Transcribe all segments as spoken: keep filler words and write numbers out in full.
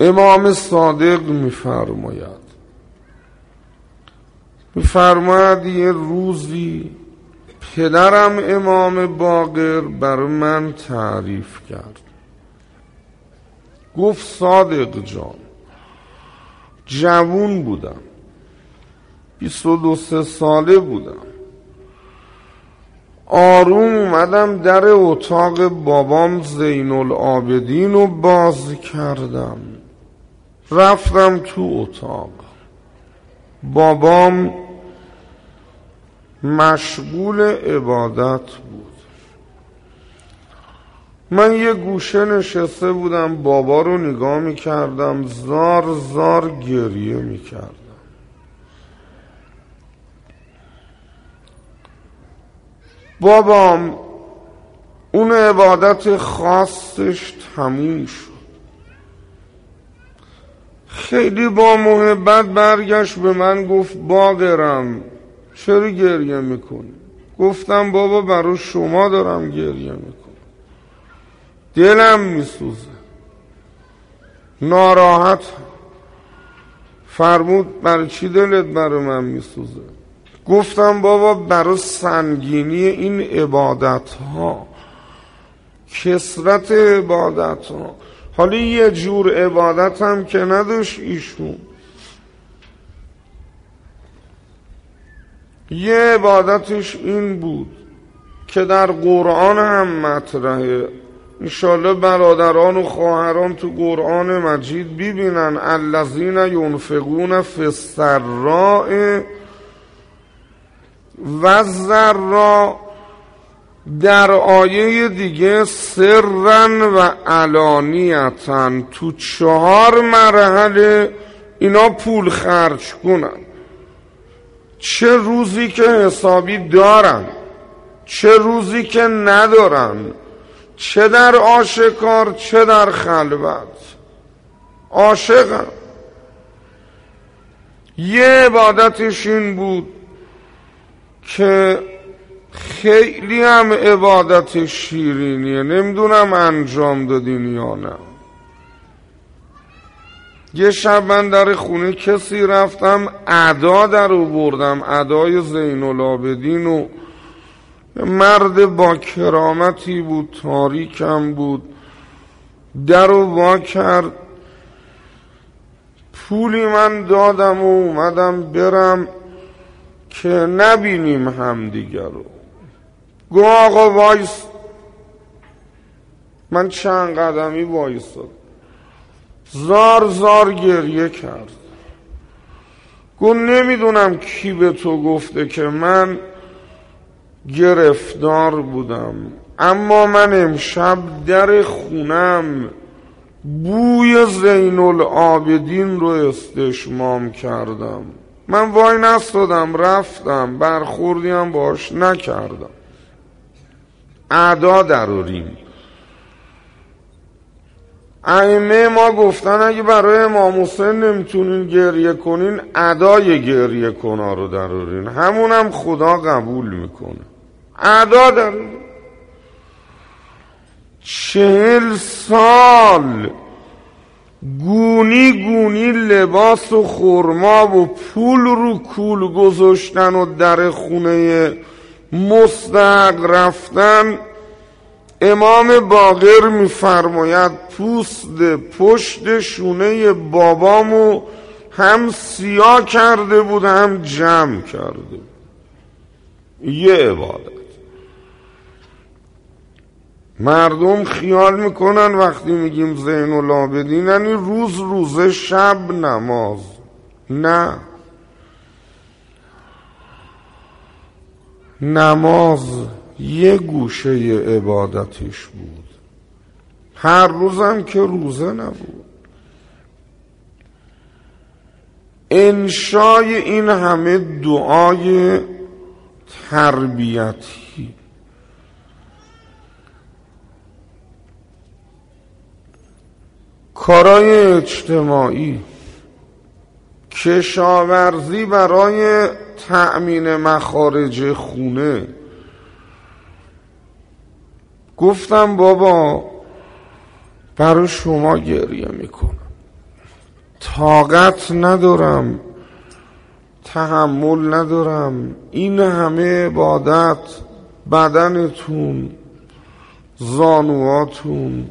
امام صادق میفرماید میفرماید یه روزی پدرم امام باقر برای من تعریف کرد. گفت صادق جان، جوون بودم، بیست و دو سه ساله بودم، آروم اومدم در اتاق بابام زین العابدین رو باز کردم، رفتم تو اتاق. بابام مشغول عبادت بود، من یه گوشه نشسته بودم، بابا رو نگاه میکردم، زار زار گریه میکردم. بابام اون عبادت خاصش تموم شد، خیلی با محبت برگشت به من گفت باقرم چرا گریه میکنی؟ گفتم بابا برای شما دارم گریه میکنم، دلم میسوزه، ناراحت. فرمود برای چی دلت برای من میسوزه؟ گفتم بابا برای سنگینی این عبادت ها، کثرت عبادت ها. حالا یه جور عبادت هم که نداشت ایشون، یه عبادتش این بود که در قرآن هم مطرحه، انشالله برادران و خواهران تو قرآن مجید ببینن الذین ینفقون فی السراء و الضراء، در آیه دیگه سرن و علانیتن، تو چهار مرحله اینا پول خرج کنن، چه روزی که حسابی دارن، چه روزی که ندارن، چه در آشکار چه در خلوت، عاشقم. یه عبادتش این بود که خیلی هم عبادت شیرینیه، نمیدونم انجام دادین یا نه. یه شب من در خونه کسی رفتم، ادا در رو بردم، ادای زین العابدین، و مرد با کرامتی بود، تاریکم بود، در رو وا کرد، پولی من دادم و اومدم برم که نبینیم همدیگر رو. گو آقا وایس، من چند قدمی وایساد، زار زار گریه کرد. گو نمیدونم کی به تو گفته که من گرفتار بودم، اما من امشب در خونم بوی زین العابدین رو استشمام کردم. من وای نستادم، رفتم، برخوردیم باش نکردم. ادا دراریم. ائمه ما گفتن اگه برای امام حسین نمیتونین گریه کنین، ادای گریه کنا رو درارین، همونم خدا قبول میکنه. ادا درارین. چهل سال گونی گونی لباس و خرما و پول رو کول گذاشتن و در خونه مستحق رفتن. امام باقر میفرماید پوست پشت شونه بابامو هم سیاه کرده بود هم جمع کرده بود. یه عبادت. مردم خیال میکنن وقتی میگیم زین العابدین یعنی روز روزه شب نماز. نه، نماز یه گوشه عبادتش بود، هر روزم که روزه نبود. انشای این همه دعای تربیتی، کارای اجتماعی، کشاورزی برای تأمین مخارج خونه. گفتم بابا برای شما گریه میکنم، طاقت ندارم، تحمل ندارم، این همه عبادت، بدنتون، زانواتون.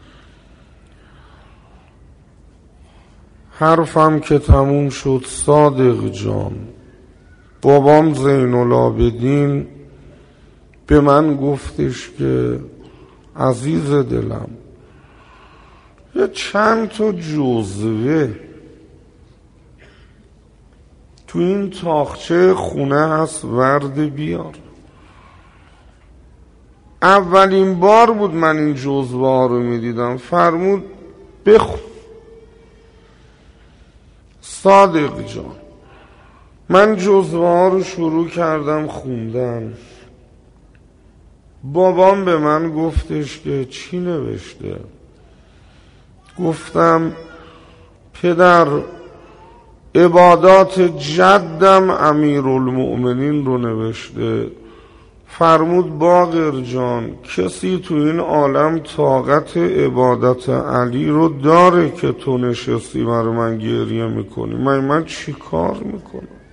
حرفم که تموم شد صادق جان، بابام زین العابدین به من گفتش که عزیز دلم یه چند تا جزوه تو این تاقچه خونه هست، ورد بیار. اولین بار بود من این جزوه ها رو میدیدم. فرمود بخون. صادق جان من جزوه ها رو شروع کردم خوندن. بابام به من گفتش که چی نوشته؟ گفتم پدر عبادات جدم امیرالمؤمنین رو نوشته. فرمود باقر جان کسی تو این عالم طاقت عبادت علی رو داره که تو نشستی برای من گریه میکنی؟ من من چی کار میکنم؟